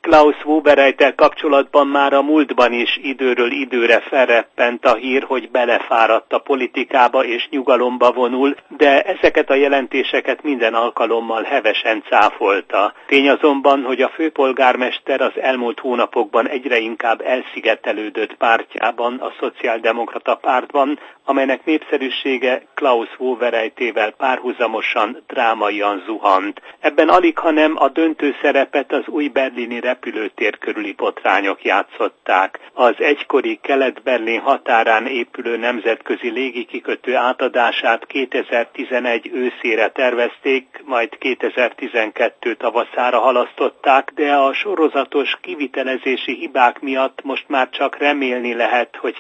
Klaus Wowereit-tel kapcsolatban már a múltban is időről időre felreppent a hír, hogy belefáradt a politikába és nyugalomba vonul, de ezeket a jelentéseket minden alkalommal hevesen cáfolta. Tény azonban, hogy a főpolgármester az elmúlt hónapokban egyre inkább elszigetelődött pártjában, a Szociáldemokrata Pártban, amelynek népszerűsége Klaus Wowereit-ével párhuzamosan drámaian zuhant. Ebben alighanem a döntő szerepet az új berlini repülőtér körüli botrányok játszották. Az egykori Kelet-Berlin határán épülő nemzetközi légikikötő átadását 2011 őszére tervezték, majd 2012 tavaszára halasztották, de a sorozatos kivitelezési hibák miatt most már csak remélni lehet, hogy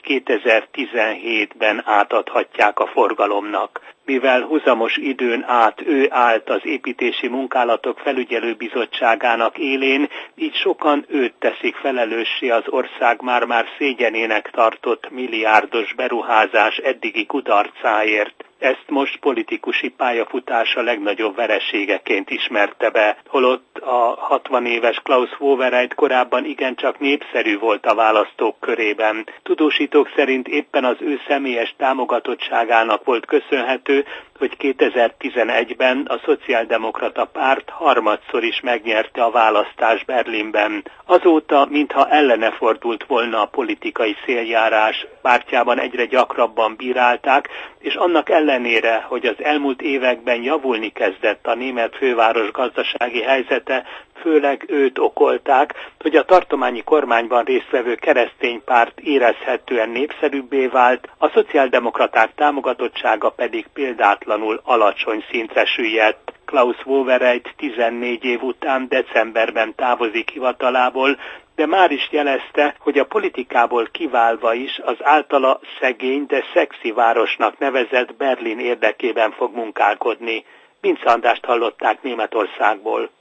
2017-ben átadhatják a forgalomnak. Mivel huzamos időn át ő állt az építési munkálatok felügyelőbizottságának élén, így sokan őt teszik felelőssé az ország már szégyenének tartott milliárdos beruházás eddigi kudarcáért. Ezt most politikusi pályafutása legnagyobb vereségeként ismerte be, holott a 60 éves Klaus Wowereit korábban igencsak népszerű volt a választók körében. Tudósítók szerint éppen az ő személyes támogatottságának volt köszönhető, hogy 2011-ben a Szociáldemokrata Párt harmadszor is megnyerte a választást Berlinben. Azóta, mintha ellene fordult volna a politikai széljárás, pártjában egyre gyakrabban bírálták, és annak ellenére, hogy az elmúlt években javulni kezdett a német főváros gazdasági helyzete, főleg őt okolták, hogy a tartományi kormányban résztvevő keresztény párt érezhetően népszerűbbé vált, a szociáldemokraták támogatottsága pedig példátlanul alacsony szintre süllyedt. Klaus Wowereit 14 év után decemberben távozik hivatalából, de már is jelezte, hogy a politikából kiválva is az általa szegény, de szexi városnak nevezett Berlin érdekében fog munkálkodni. Vince Andrást hallották Németországból.